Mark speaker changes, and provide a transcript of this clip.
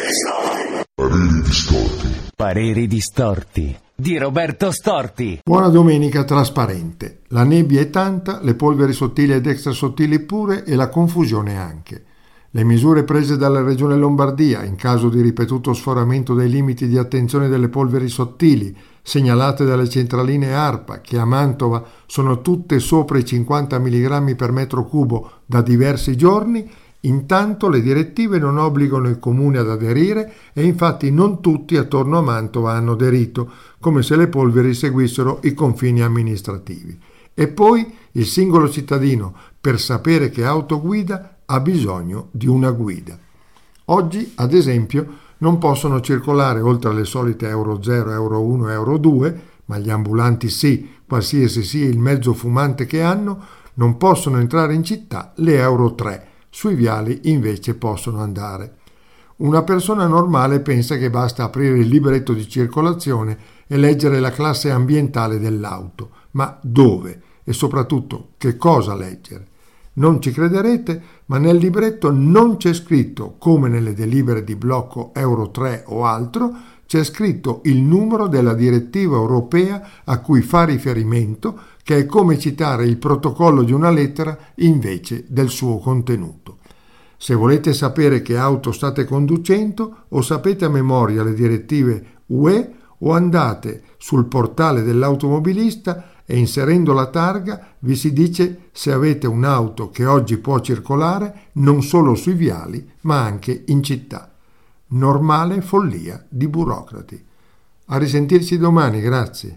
Speaker 1: Pareri distorti.
Speaker 2: Pareri distorti di Roberto Storti.
Speaker 3: Buona domenica trasparente. La nebbia è tanta, le polveri sottili ed extrasottili pure e la confusione anche. Le misure prese dalla Regione Lombardia in caso di ripetuto sforamento dei limiti di attenzione delle polveri sottili, segnalate dalle centraline ARPA, che a Mantova sono tutte sopra i 50 mg per metro cubo da diversi giorni. Intanto le direttive non obbligano i comuni ad aderire e infatti non tutti attorno a Mantova hanno aderito, come se le polveri seguissero i confini amministrativi. E poi il singolo cittadino, per sapere che auto guida, ha bisogno di una guida. Oggi, ad esempio, non possono circolare oltre alle solite Euro 0, Euro 1 e Euro 2, ma gli ambulanti sì, qualsiasi sia il mezzo fumante che hanno, non possono entrare in città le Euro 3. Sui viali invece possono andare. Una persona normale pensa che basta aprire il libretto di circolazione e leggere la classe ambientale dell'auto. Ma dove? E soprattutto che cosa leggere? Non ci crederete, ma nel libretto non c'è scritto, come nelle delibere di blocco Euro 3 o altro, c'è scritto il numero della direttiva europea a cui fa riferimento, che è come citare il protocollo di una lettera invece del suo contenuto. Se volete sapere che auto state conducendo, o sapete a memoria le direttive UE o andate sul portale dell'automobilista e inserendo la targa vi si dice se avete un'auto che oggi può circolare non solo sui viali ma anche in città. Normale follia di burocrati. A risentirci domani, grazie.